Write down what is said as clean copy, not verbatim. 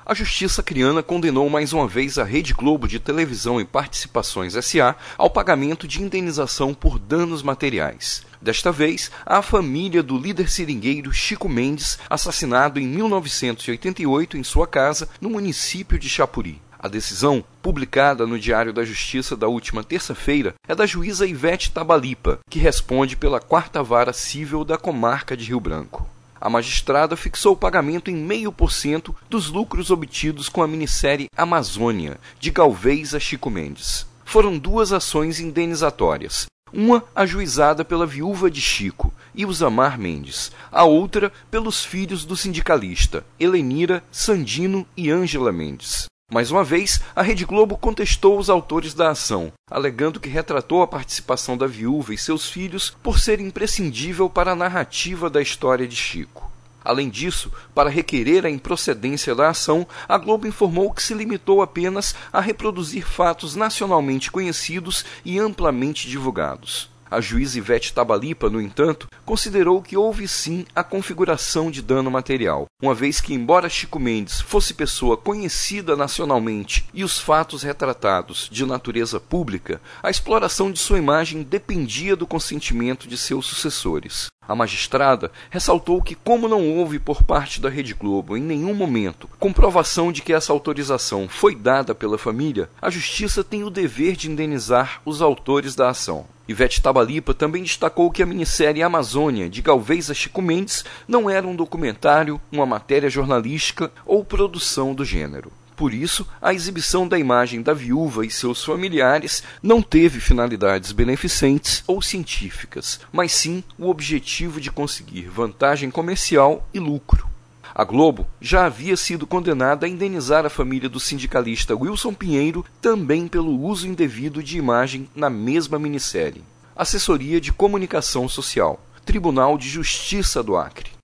A Justiça Acreana condenou mais uma vez a Rede Globo de Televisão e Participações S.A. ao pagamento de indenização por danos materiais. Desta vez, a família do líder seringueiro Chico Mendes, assassinado em 1988 em sua casa, no município de Chapuri. A decisão, publicada no Diário da Justiça da última terça-feira, é da juíza Ivete Tabalipa, que responde pela 4ª Vara Cível da Comarca de Rio Branco. A magistrada fixou o pagamento em 0,5% dos lucros obtidos com a minissérie Amazônia, de Galvez a Chico Mendes. Foram 2 ações indenizatórias. Uma ajuizada pela viúva de Chico, Ilzamar Mendes. A outra pelos filhos do sindicalista, Helenira, Sandino e Ângela Mendes. Mais uma vez, a Rede Globo contestou os autores da ação, alegando que retratou a participação da viúva e seus filhos por ser imprescindível para a narrativa da história de Chico. Além disso, para requerer a improcedência da ação, a Globo informou que se limitou apenas a reproduzir fatos nacionalmente conhecidos e amplamente divulgados. A juíza Ivete Tabalipa, no entanto, considerou que houve sim a configuração de dano material, uma vez que, embora Chico Mendes fosse pessoa conhecida nacionalmente e os fatos retratados de natureza pública, a exploração de sua imagem dependia do consentimento de seus sucessores. A magistrada ressaltou que, como não houve por parte da Rede Globo em nenhum momento comprovação de que essa autorização foi dada pela família, a Justiça tem o dever de indenizar os autores da ação. Ivete Tabalipa também destacou que a minissérie Amazônia, de Galvez a Chico Mendes, não era um documentário, uma matéria jornalística ou produção do gênero. Por isso, a exibição da imagem da viúva e seus familiares não teve finalidades beneficentes ou científicas, mas sim o objetivo de conseguir vantagem comercial e lucro. A Globo já havia sido condenada a indenizar a família do sindicalista Wilson Pinheiro também pelo uso indevido de imagem na mesma minissérie. Assessoria de Comunicação Social, Tribunal de Justiça do Acre.